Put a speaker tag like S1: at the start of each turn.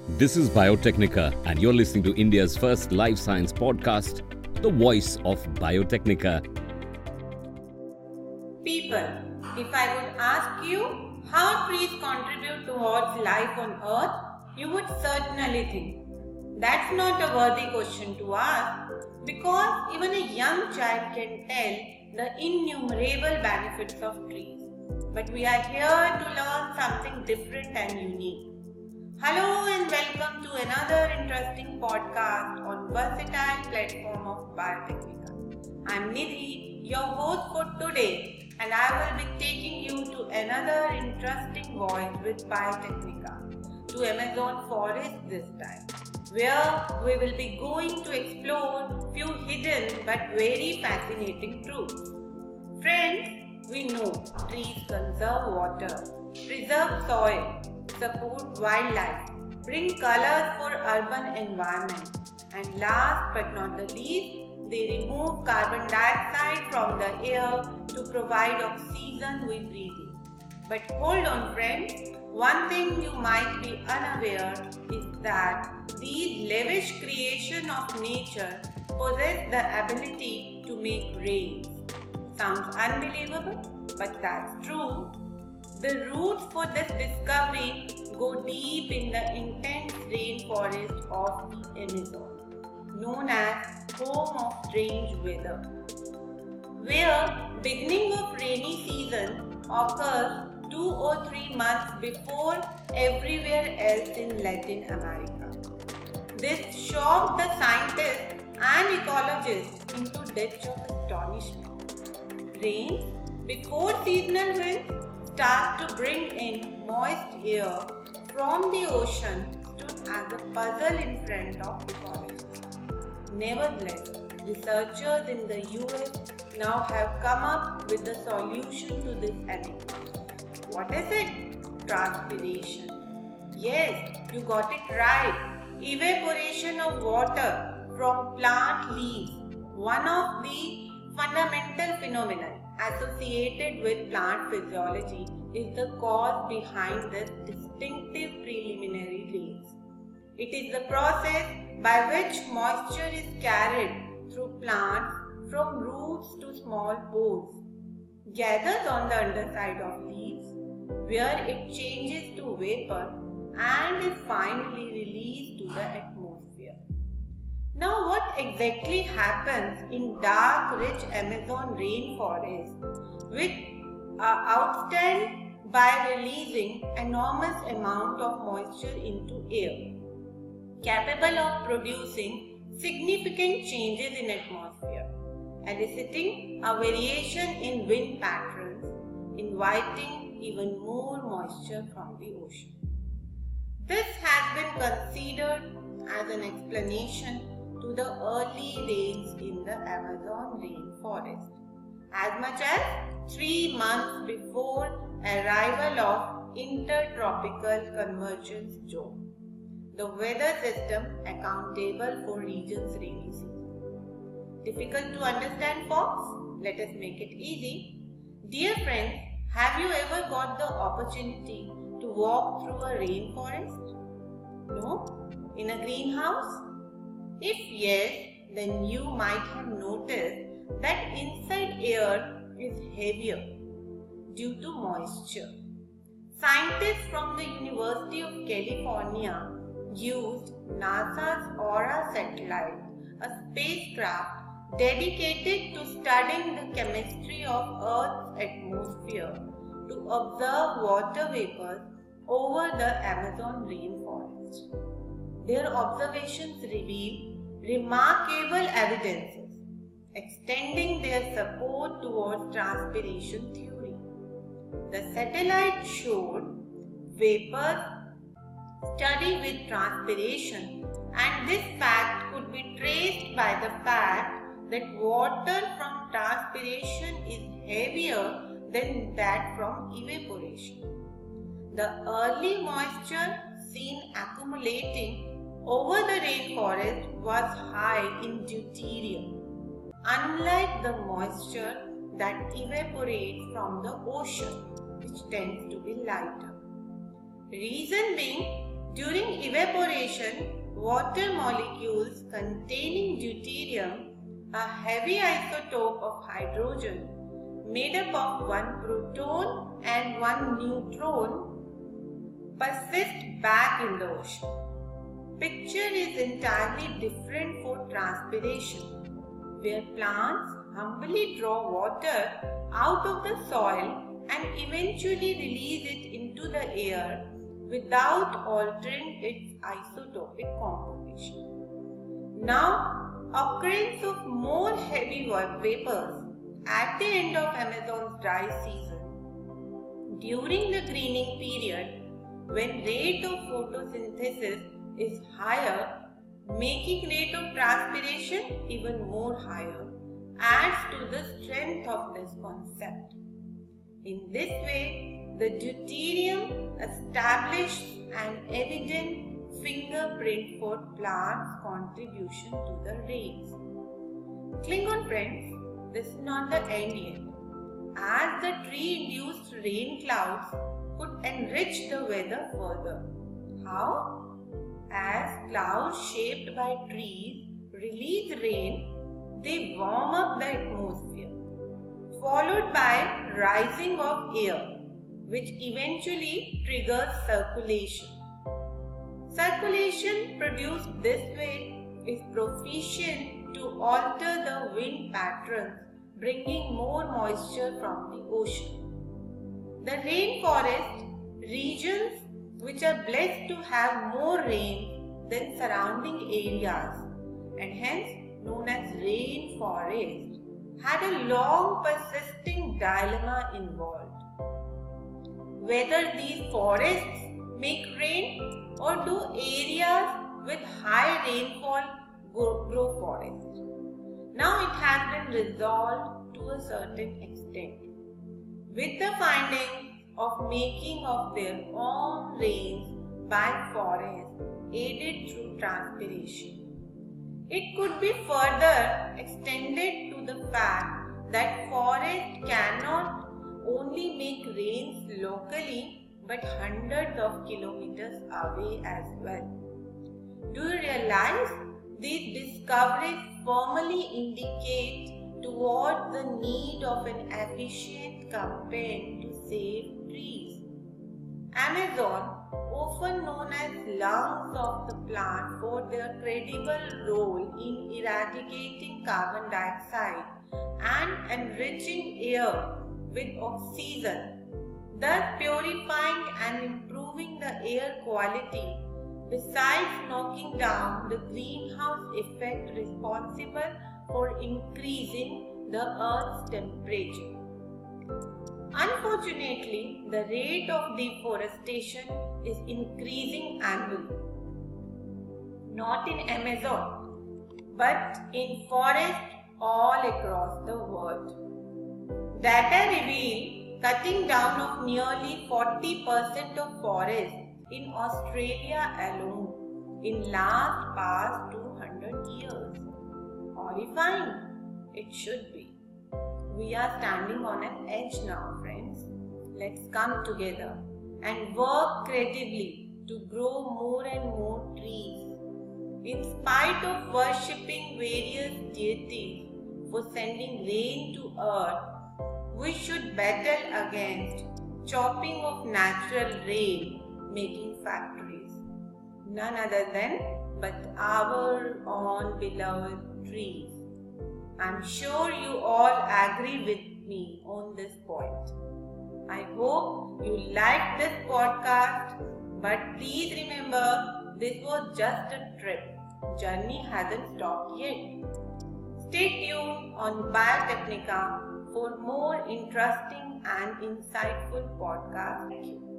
S1: This is Biotechnica, and you're listening to India's first life science podcast, The Voice of Biotechnica.
S2: People, if I would ask you how trees contribute towards life on earth, you would certainly think that's not a worthy question to ask, because even a young child can tell the innumerable benefits of trees. But we are here to learn something different and unique. Hello and welcome to another interesting podcast on versatile platform of Biotechnica. I'm Nidhi, your host for today, and I will be taking you to another interesting voice with Biotechnica, to Amazon forest this time, where we will be going to explore few hidden but very fascinating truths. Friends, we know trees conserve water, preserve soil, support wildlife, bring colors for urban environment, and last but not the least, they remove carbon dioxide from the air to provide oxygen we breathe in. But hold on friends, one thing you might be unaware is that these lavish creation of nature possess the ability to make rain. Sounds unbelievable, but that's true. The roots for this discovery go deep in the intense rainforest of the Amazon, known as home of strange weather, where beginning of rainy season occurs 2 or 3 months before everywhere else in Latin America. This shocked the scientists and ecologists into depths of astonishment. Rain before seasonal winds start to bring in moist air from the ocean stood as a puzzle in front of ecologists. Nevertheless, researchers in the US now have come up with a solution to this enigma. What is it? Transpiration. Yes, you got it right. Evaporation of water from plant leaves, one of the fundamental phenomena associated with plant physiology, is the cause behind this distinctive preliminary rains. It is the process by which moisture is carried through plants from roots to small pores, gathers on the underside of leaves, where it changes to vapor and is finally released to the atmosphere. Now, what exactly happens in dark, rich Amazon rainforest, which outstand by releasing enormous amount of moisture into air, capable of producing significant changes in atmosphere, eliciting a variation in wind patterns, inviting even more moisture from the ocean. This has been considered as an explanation to the early rains in the Amazon rainforest, as much as 3 months before arrival of intertropical convergence zone, the weather system accountable for region's rainy season. Difficult to understand, folks? Let us make it easy. Dear friends, have you ever got the opportunity to walk through a rainforest? No? In a greenhouse? If yes, then you might have noticed that inside air is heavier due to moisture. Scientists from the University of California used NASA's Aura satellite, a spacecraft dedicated to studying the chemistry of Earth's atmosphere, to observe water vapors over the Amazon rainforest. Their observations reveal remarkable evidences extending their support towards transpiration theory. The satellite showed vapors study with transpiration, and this fact could be traced by the fact that water from transpiration is heavier than that from evaporation. The early moisture seen accumulating over the rainforest was high in deuterium, unlike the moisture that evaporates from the ocean, which tends to be lighter. Reason being, during evaporation, evaporation, water molecules containing deuterium, a heavy isotope of hydrogen made up of one proton and one neutron, persist back in the ocean. Picture is entirely different for transpiration, where plants humbly draw water out of the soil and eventually release it into the air without altering its isotopic composition. Now, occurrence of more heavy vapors at the end of Amazon's dry season, during the greening period, when rate of photosynthesis is higher, making rate of transpiration even more higher, adds to the strength of this concept. In this way, the deuterium established an evident fingerprint for plants' contribution to the rains. Cling on, friends, this is not the end yet, as the tree-induced rain clouds could enrich the weather further. How? As clouds shaped by trees release rain, they warm up the atmosphere, followed by rising of air, which eventually triggers circulation. Circulation produced this way is proficient to alter the wind patterns, bringing more moisture from the ocean. The rainforest regions, which are blessed to have more rain than surrounding areas and hence known as rainforest, had a long persisting dilemma involved. Whether these forests make rain or do areas with high rainfall grow forests. Now it has been resolved to a certain extent, with the findings of making of their own rains by forests aided through transpiration. It could be further extended to the fact that forests cannot only make rains locally but hundreds of kilometers away as well. Do you realize these discoveries firmly indicate towards the need of an efficient campaign to save trees? Amazon, often known as lungs of the plant for their credible role in eradicating carbon dioxide and enriching air with oxygen, thus purifying and improving the air quality, besides knocking down the greenhouse effect responsible for increasing the Earth's temperature. Unfortunately, the rate of deforestation is increasing annually. Not in Amazon, but in forests all across the world. Data reveal cutting down of nearly 40% of forests in Australia alone in last past 200 years. Horrifying, it should be. We are standing on an edge now, friends. Let's come together and work creatively to grow more and more trees. In spite of worshipping various deities for sending rain to earth, we should battle against chopping of natural rain making factories. None other than but our own beloved trees. I'm sure you all agree with me on this point. I hope you liked this podcast, but please remember this was just a trip. Journey hasn't stopped yet. Stay tuned on Biotecnika for more interesting and insightful podcasts. Thank you.